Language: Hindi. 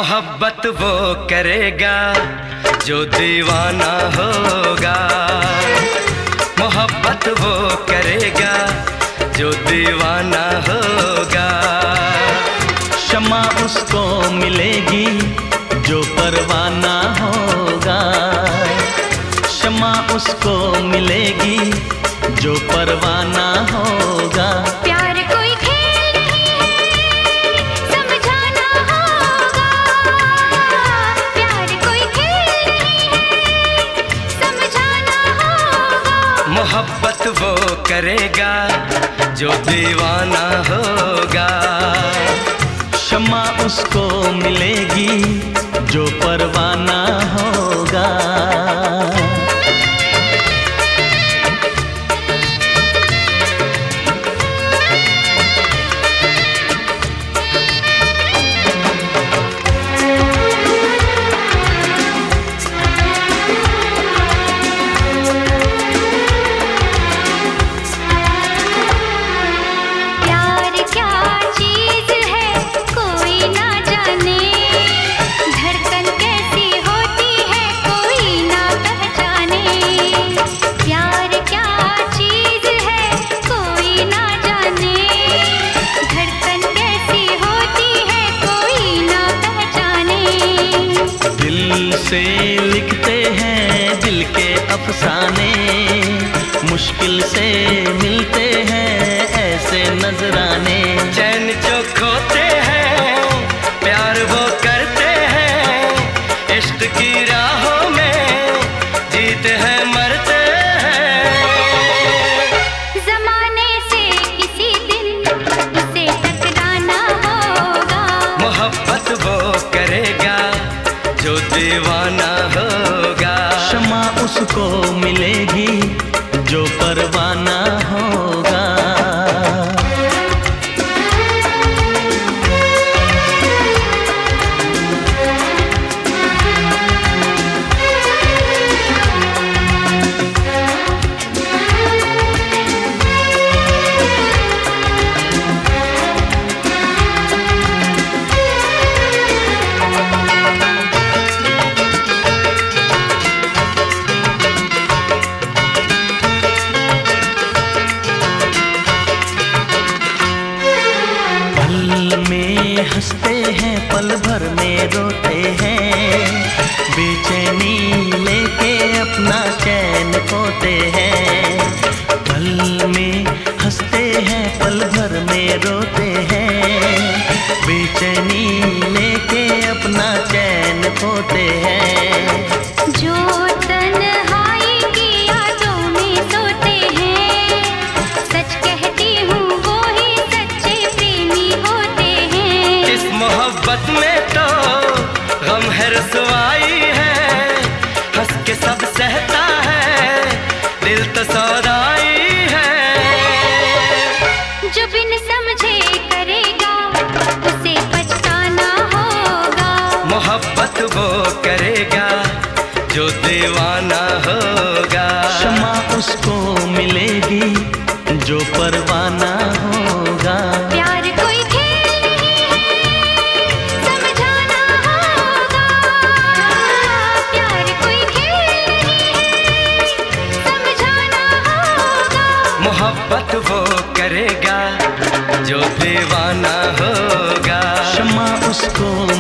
मोहब्बत वो करेगा जो दीवाना होगा। मोहब्बत वो करेगा जो दीवाना होगा। शम्मा उसको मिलेगी जो परवाना होगा। शम्मा उसको मिलेगी जो परवाना होगा। प्यार कोई खेल नहीं है, समझाना होगा। प्यार कोई खेल नहीं है, समझाना होगा। मोहब्बत वो करेगा जो दीवाना होगा। शम्मा उसको मिलेगी जो परवाना होगा। से लिखते हैं दिल के अफसाने, मुश्किल से मिलते हैं ऐसे नजराने। चैन जो खोते हैं प्यार वो करते हैं, इश्क की राहों में जीते हैं मरते हैं। ज़माने से किसी दिन उसे टकराना होगा। मोहब्बत वो करेगा जो दीवाना होगा। शम्मा उसको मिलेगी जो परवाना होगा। हंसते हैं पल भर में रोते हैं, बेचैनी लेके अपना चैन खोते हैं। पल में हंसते हैं पल भर में रोते हैं, बेचैनी लेके अपना चैन खोते हैं। जो तन्हाई की यादों में सोते हैं, सच कहती हूँ वो ही सच्चे प्रेमी होते हैं। इस मोहब्बत में तो गम है रसवाई है, हंस के सब सहता है दिल तो सौदाई है। जो बिन समझे करेगा उसे पछताना होगा। मोहब्बत वो करेगा जो दीवाना होगा। शम्मा उसको मिलेगी जो परवाना होगा। प्यार कोई खेल नहीं है, समझाना होगा। प्यार कोई खेल नहीं है, समझाना होगा। मोहब्बत वो करेगा जो दीवाना होगा। शम्मा उसको